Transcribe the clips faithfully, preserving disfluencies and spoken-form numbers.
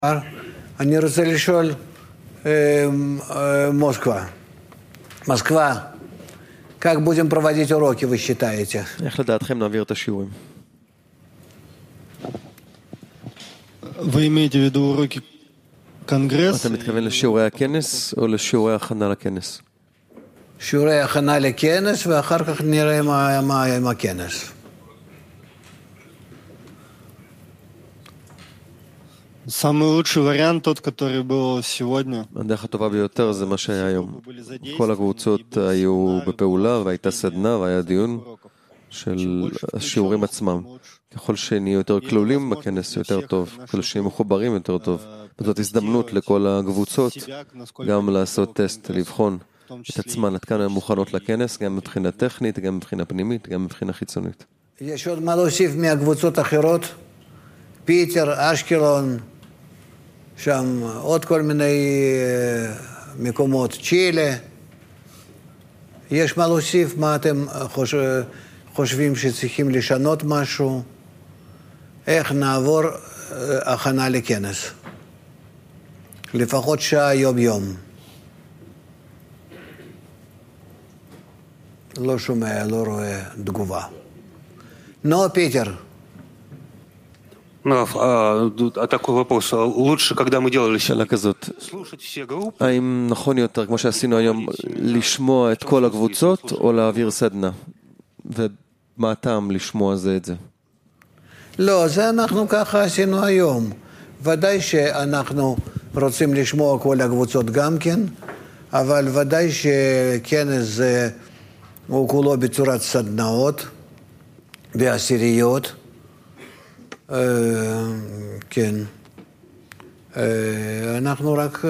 אני רוצה לשאול Москва. Москва. Как будем проводить уроки, вы считаете? איך לדעתכם נעביר את השיעורים? Вы имеете в виду уроки конгресса? אתה מתכוון לשיעורי הכנס או לשיעורי הכנה לכנס? שיעורי הכנה לכנס ואחר כך נראה מה, מה עם הכנס. Самый לучший вариант тот, который был сегодня. הדרך הטובה ביותר זה מה שהיה היום. כל הקבוצות היו בפעולה והייתה סדנה והיה דיון של השיעורים עצמם. ככל שנהיו יותר כלולים בכנס יותר טוב, ככל שנהיו מחוברים יותר טוב. וזאת הזדמנות לכל הקבוצות גם לעשות טסט, לבחון את עצמן, עד כאן הן מוכנות לכנס, גם מבחינה טכנית, גם מבחינה פנימית, גם מבחינה חיצונית. יש עוד מה להוסיף מהקבוצות אחרות? פיטר, אשקלון, שם עוד כל מיני מקומות, צ'ילה. יש מה להוסיף? מה אתם חושבים שצריכים לשנות משהו? איך נעבור הכנה לכנס? לפחות שעה יום-יום. לא שומע, לא רואה תגובה. נו, פיטר. Раф, а, а такой вопрос. Лучше, когда мы делали שאלה כזאת, слушать все группы, האם נכון יותר, כמו שעשינו היום, לשמוע את כל הקבוצות או להעביר סדנה? ומה הטעם לשמוע זה את זה? לא, זה אנחנו ככה עשינו היום. ודאי שאנחנו רוצים לשמוע כל הקבוצות גם כן, אבל ודאי שכנס זה הוא כולו בצורת סדנאות בעשיריות. כן. אנחנו רק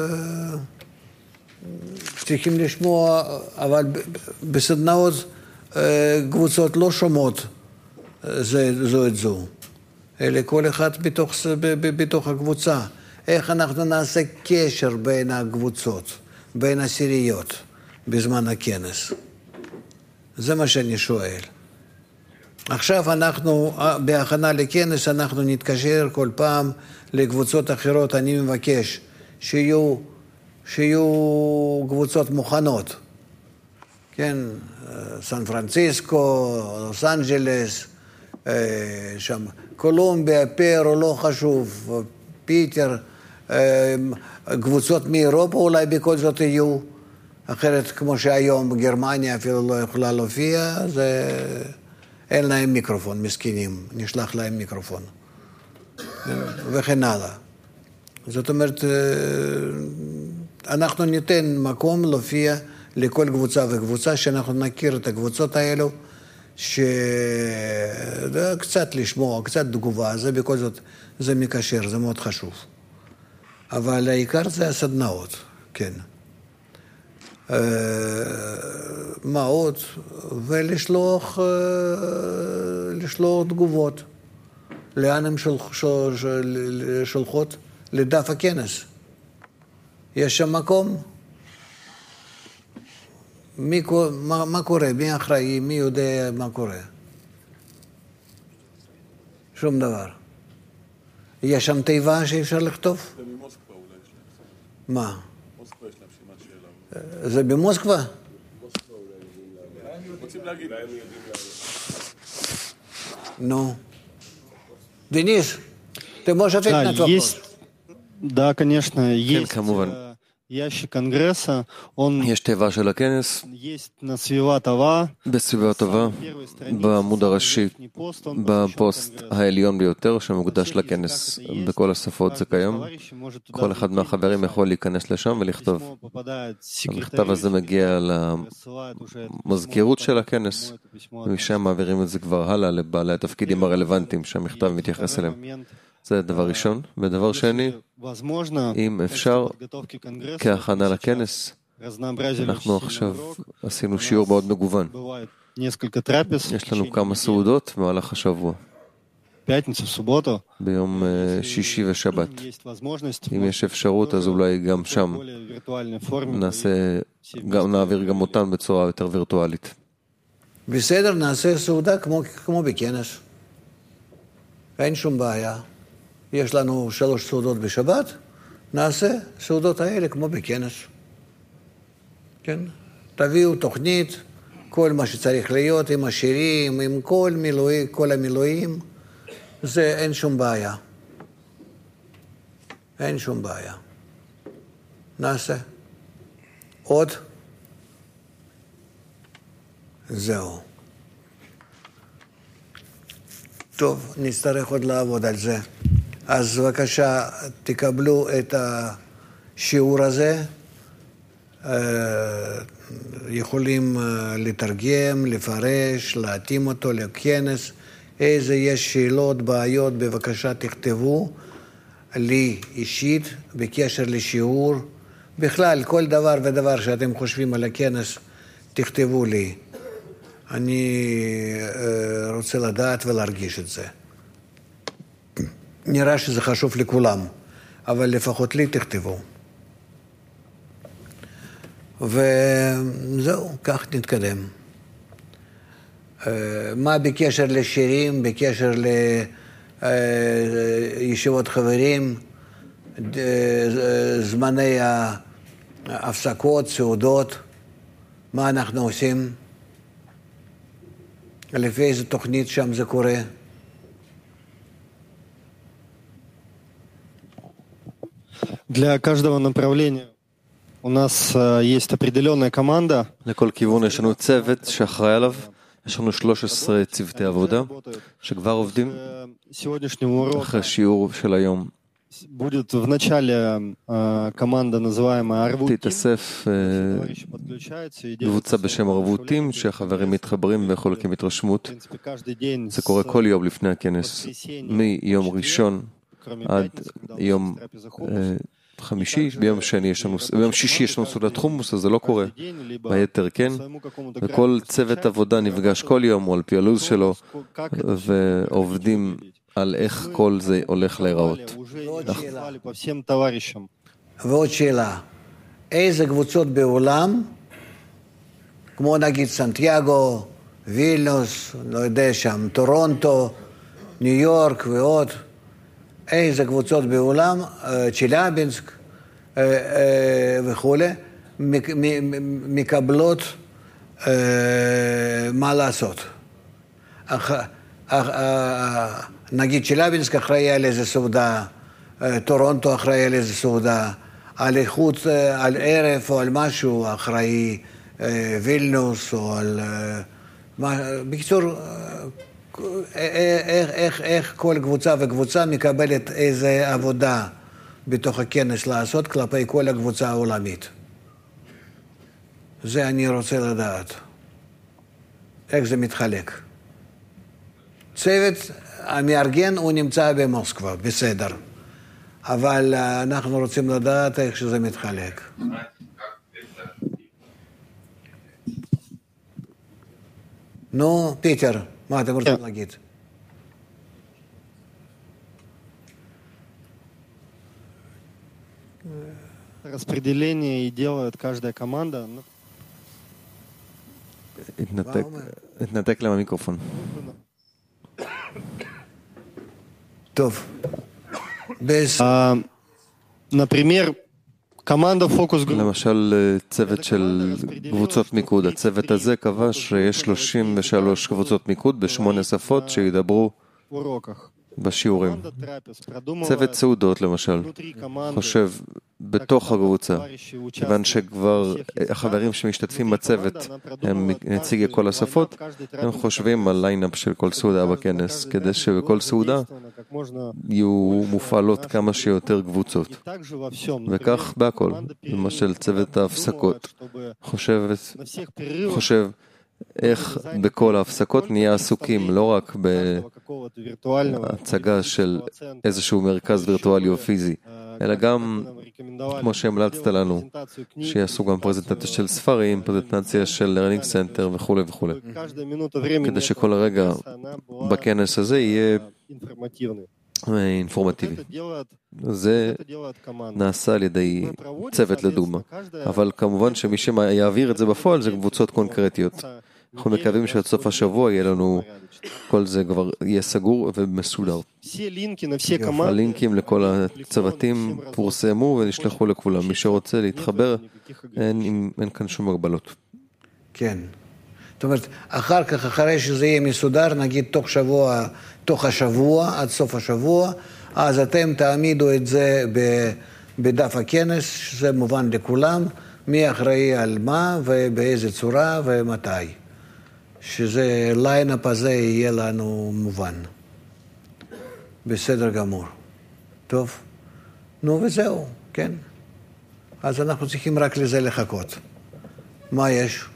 צריכים לשמוע, אבל בסדנאות קבוצות לא שומעות זו את זו, אלא כל אחד בתוך, בתוך הקבוצה. איך אנחנו נעשה קשר בין הקבוצות, בין עשיריות, בזמן הכנס? זה מה שאני שואל. עכשיו אנחנו, בהכנה לכנס, אנחנו נתקשר כל פעם לקבוצות אחרות. אני מבקש שיהיו, שיהיו קבוצות מוכנות. כן, סן פרנסיסקו, לוס אנג'לס, שם קולומביה, פרו, לא חשוב, פיטר, קבוצות מאירופה אולי בכל זאת יהיו. אחרת, כמו שהיום גרמניה אפילו לא יכולה להופיע, זה... אין להם מיקרופון, מסכנים, נשלח להם מיקרופון. וכן הלאה. זאת אומרת, אנחנו ניתן מקום להופיע לכל קבוצה וקבוצה, שאנחנו נכיר את הקבוצות האלו, שקצת לשמוע, קצת תגובה, זה בכל זאת, זה מקשר, זה מאוד חשוב. אבל העיקר זה הסדנאות, כן. מה עוד? ולשלוח לשלוח תגובות. לאן הם שולחות? לדף הכנס. יש שם מקום? מי, מה, מה קורה? מי אחראי? מי יודע מה קורה? שום דבר. יש שם תיבה שאפשר לכתוב? זה ממוסקבה אולי יש להם. מה? מוסקבה יש להם שימת שאלה. זה במוסקבה? רוצים להגיד. Ну, Денис, ты можешь ответить Да, на этот вопрос? есть, да, конечно, есть כמובן. э, ящик конгресса, он יש תיבה של הכנס есть на סביבה טובה, בסביבה טובה, בעמוד הראשי, בפוסט העליון ביותר שמוקדש לכנס. בכל השפות זה קיים. כל אחד מהחברים יכול להיכנס לשם ולכתוב. המכתב הזה מגיע למזכירות של הכנס, ומשם מעבירים את זה כבר הלאה לבעלי התפקידים הרלוונטיים שהמכתב מתייחס אליהם. זה דבר ראשון. ודבר שני, אם אפשר, כהכנה לכנס, אנחנו עכשיו עשינו שיעור מאוד מגוון. יש לנו כמה סעודות במהלך השבוע. ביום שישי ושבת. אם יש אפשרות, אז אולי גם שם נעשה, גם, נעביר גם אותן בצורה יותר וירטואלית. בסדר, נעשה סעודה כמו, כמו בכנס. אין שום בעיה. יש לנו שלוש סעודות בשבת, נעשה סעודות האלה כמו בכנס. כן? תביאו תוכנית, כל מה שצריך להיות, עם השירים, עם כל, מילואי, כל המילואים, זה אין שום בעיה. אין שום בעיה. נעשה. עוד? זהו. טוב, נצטרך עוד לעבוד על זה. אז בבקשה, תקבלו את השיעור הזה. יכולים לתרגם, לפרש, להתאים אותו לכנס. איזה יש שאלות, בעיות, בבקשה תכתבו לי אישית בקשר לשיעור. בכלל, כל דבר ודבר שאתם חושבים על הכנס, תכתבו לי. אני רוצה לדעת ולהרגיש את זה. נראה שזה חשוב לכולם, אבל לפחות לי תכתבו. וזהו, כך נתקדם. מה בקשר לשירים, בקשר לישיבות חברים, זמני ההפסקות, סעודות, מה אנחנו עושים? לפי איזה תוכנית שם זה קורה? Для каждого направления у нас есть определенная команда. לכל כיוון יש לנו צוות שאחראי עליו. יש לנו שלוש עשרה צוותי עבודה שכבר עובדים. אחרי שיעור של היום будет в начале команда называемая Арвутим. תתאסף קבוצה בשם ערבותים שהחברים מתחברים וחולקים התרשמות. זה קורה כל יום לפני הכנס, מיום ראשון עד יום חמישי. ביום שני יש לנו, ביום שישי יש לנו סעודת חומוס, אז זה לא קורה. ביתר כן. וכל צוות עבודה נפגש כל יום, או על פי הלו"ז שלו, ועובדים על איך כל זה הולך להיראות. ועוד שאלה, איזה קבוצות בעולם, כמו נגיד סנטיאגו, וילנוס, לא יודע שם, טורונטו, ניו יורק ועוד, איזה קבוצות בעולם, צ'ילאבינסק וכו', מקבלות מה לעשות. נגיד צ'ילאבינסק אחראי על איזה סעודה, טורונטו אחראי על איזה סעודה, על איכות, על ערב או על משהו אחראי וילנוס או על... בקיצור, איך, איך, איך כל קבוצה וקבוצה מקבלת איזה עבודה בתוך הכנס לעשות כלפי כל הקבוצה העולמית. זה אני רוצה לדעת. איך זה מתחלק. צוות המארגן הוא נמצא במוסקבה, בסדר. אבל אנחנו רוצים לדעת איך שזה מתחלק. נו, פיטר, מה אתם רוצים להגיד? Распределение и делает каждая команда. התנתק, התנתק להם המיקרופון. טוב. Например, команда Focus Group. למשל, צוות של קבוצות מיקוד. הצוות הזה קבע שיש שלושים ושלוש קבוצות מיקוד בשמונה שפות שידברו בשיעורים. צוות סעודות, למשל, חושב בתוך הקבוצה, כיוון שכבר החברים שמשתתפים בצוות הם נציגי כל השפות, הם חושבים על ליינאפ של כל סעודה בכנס, כדי שבכל סעודה יהיו מופעלות כמה שיותר קבוצות. וכך בהכל, למשל צוות ההפסקות, חושב, חושב איך בכל ההפסקות נהיה עסוקים, לא רק בהצגה של איזשהו מרכז וירטואלי או פיזי, אלא גם, כמו שהמלצת לנו, שיעשו גם פרזנטציה של ספרים, פרזנטציה של learning center וכו' וכו'. כדי שכל הרגע בכנס הזה יהיה אינפורמטיבי. זה נעשה על ידי צוות לדוגמה. אבל כמובן שמי שיעביר את זה בפועל זה קבוצות קונקרטיות. אנחנו מקווים שעד סוף השבוע יהיה לנו, כל זה כבר יהיה סגור ומסודר. הלינקים לכל הצוותים פורסמו ונשלחו לכולם. מי שרוצה להתחבר, אין, אין כאן שום הגבלות. כן. זאת אומרת, אחר כך, אחרי שזה יהיה מסודר, נגיד תוך שבוע, תוך השבוע, עד סוף השבוע, אז אתם תעמידו את זה בדף הכנס, שזה מובן לכולם, מי אחראי על מה ובאיזה צורה ומתי. שזה ליינאפ הזה יהיה לנו מובן. בסדר גמור. טוב. נו וזהו, כן? אז אנחנו צריכים רק לזה לחכות. מה יש?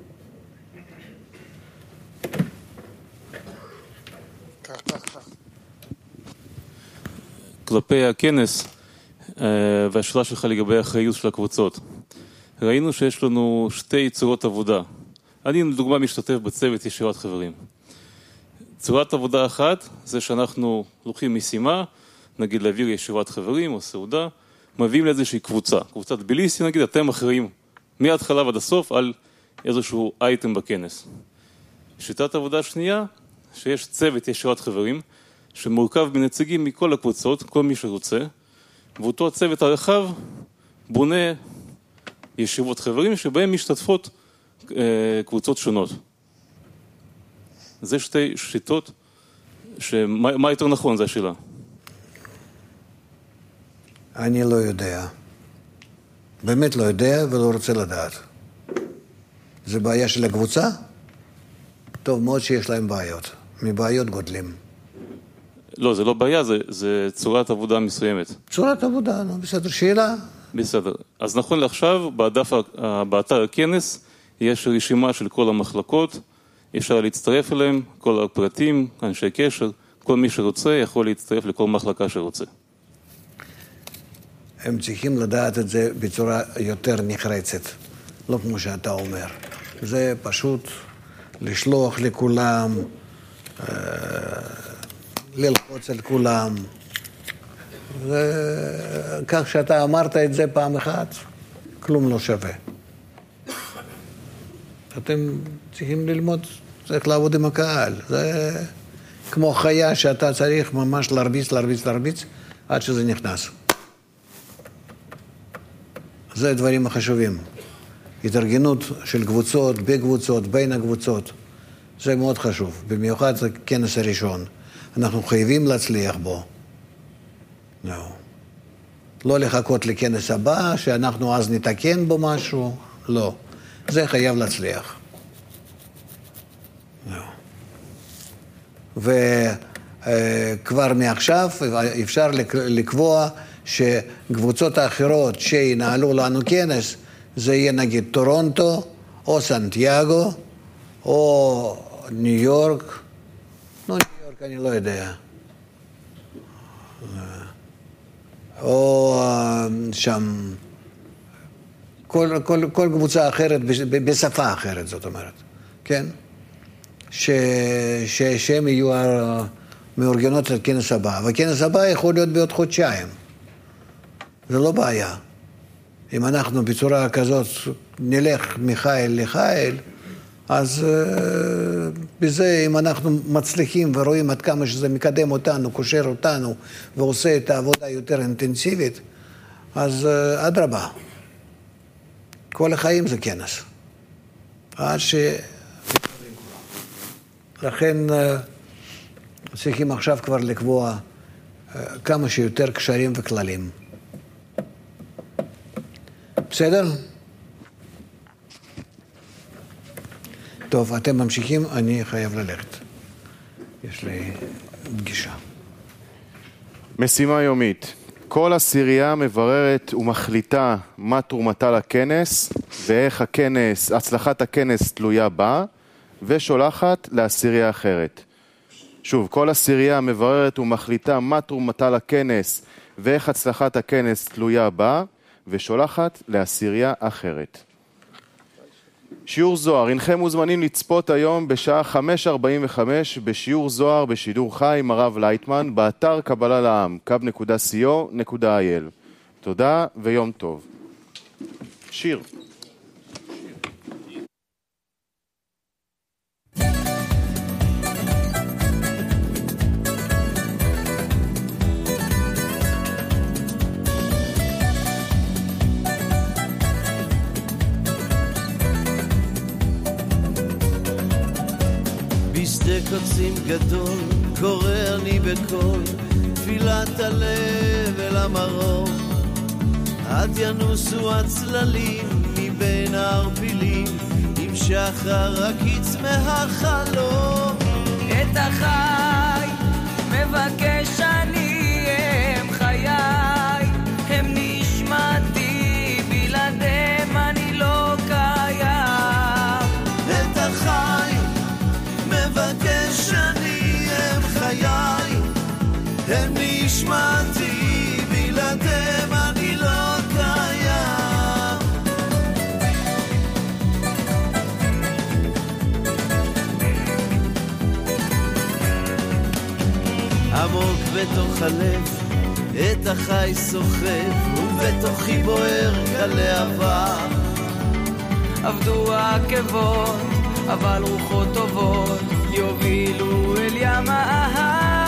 כלפי הכנס והשאלה שלך לגבי האחריות של הקבוצות. ראינו שיש לנו שתי צורות עבודה. אני לדוגמה משתתף בצוות ישיבת חברים. צורת עבודה אחת זה שאנחנו לוקחים משימה, נגיד להעביר ישיבת חברים או סעודה, מביאים לאיזושהי קבוצה. קבוצת ביליסי, נגיד, אתם אחראים מההתחלה ועד הסוף על איזשהו אייטם בכנס. שיטת עבודה שנייה, שיש צוות ישיבת חברים, שמורכב מנציגים מכל הקבוצות, כל מי שרוצה, ואותו הצוות הרחב בונה ישיבות חברים שבהם משתתפות קבוצות שונות. זה שתי שיטות, שמה, מה יותר נכון, זה השאלה. אני לא יודע. באמת לא יודע ולא רוצה לדעת. זה בעיה של הקבוצה? טוב מאוד שיש להם בעיות. מבעיות גודלים. לא, זה לא בעיה, זה, זה צורת עבודה מסוימת. צורת עבודה, נו, בסדר. שאלה? בסדר. אז נכון לעכשיו, בדף, באתר הכנס, יש רשימה של כל המחלקות, אפשר להצטרף אליהם, כל הפרטים, אנשי קשר, כל מי שרוצה יכול להצטרף לכל מחלקה שרוצה. הם צריכים לדעת את זה בצורה יותר נחרצת, לא כמו שאתה אומר. זה פשוט לשלוח לכולם, ללחוץ על כולם. כך שאתה אמרת את זה פעם אחת, כלום לא שווה. אתם צריכים ללמוד, צריך לעבוד עם הקהל. זה כמו חיה שאתה צריך ממש להרביץ, להרביץ, להרביץ, עד שזה נכנס. זה הדברים החשובים. התארגנות של קבוצות, בקבוצות, בין הקבוצות. זה מאוד חשוב. במיוחד זה כנס הראשון. אנחנו חייבים להצליח בו. לא. לא לחכות לכנס הבא, שאנחנו אז נתקן בו משהו. לא. זה חייב להצליח. לא. וכבר מעכשיו אפשר לקבוע שקבוצות האחרות שינהלו לנו כנס, זה יהיה נגיד טורונטו, או סנטיאגו, או ניו יורק. לא ניו יורק, אני לא יודע. או שם, כל, כל, כל קבוצה אחרת, בשפה אחרת, זאת אומרת, כן? ש, ש, שהם יהיו מאורגנות לכנס הבא. והכנס הבא יכול להיות בעוד חודשיים. זה לא בעיה. אם אנחנו בצורה כזאת נלך מחיל לחיל, אז uh, בזה, אם אנחנו מצליחים ורואים עד כמה שזה מקדם אותנו, קושר אותנו, ועושה את העבודה יותר אינטנסיבית, אז uh, עד רבה. כל החיים זה כנס. עד ש... לכן uh, צריכים עכשיו כבר לקבוע uh, כמה שיותר קשרים וכללים. בסדר? טוב, אתם ממשיכים, אני חייב ללכת. יש לי פגישה. משימה יומית. כל עשירייה מבררת ומחליטה מה תרומתה לכנס ואיך הכנס, הצלחת הכנס תלויה בה, ושולחת לעשירייה אחרת. שוב, כל עשירייה מבררת ומחליטה מה תרומתה לכנס ואיך הצלחת הכנס תלויה בה, ושולחת לעשירייה אחרת. שיעור זוהר, אינכם מוזמנים לצפות היום בשעה חמש ארבעים וחמש בשיעור זוהר בשידור חי עם הרב לייטמן באתר קבלה לעם, קו נקודה סי או נקודה איי אל. תודה ויום טוב. שיר. שדה קוצים גדול, קורא אני בקול, תפילת הלב אל המרום. עד ינוסו הצללים מבין הערפילים, עם שחר הקיץ מהחלום. את החי מבקש אני, הם חיי, הם נשמתי, בלעדיהם אני לא קיים. את החי מבקש אני, הם חיי, הם נשמתי, בלעדיהם אני לא קיים. עמוק בתוך הלב את החי סוחב, ובתוכי בוער כלהבה. עבדו העקבות אבל רוחות טובות יובילו אל ים האהבה.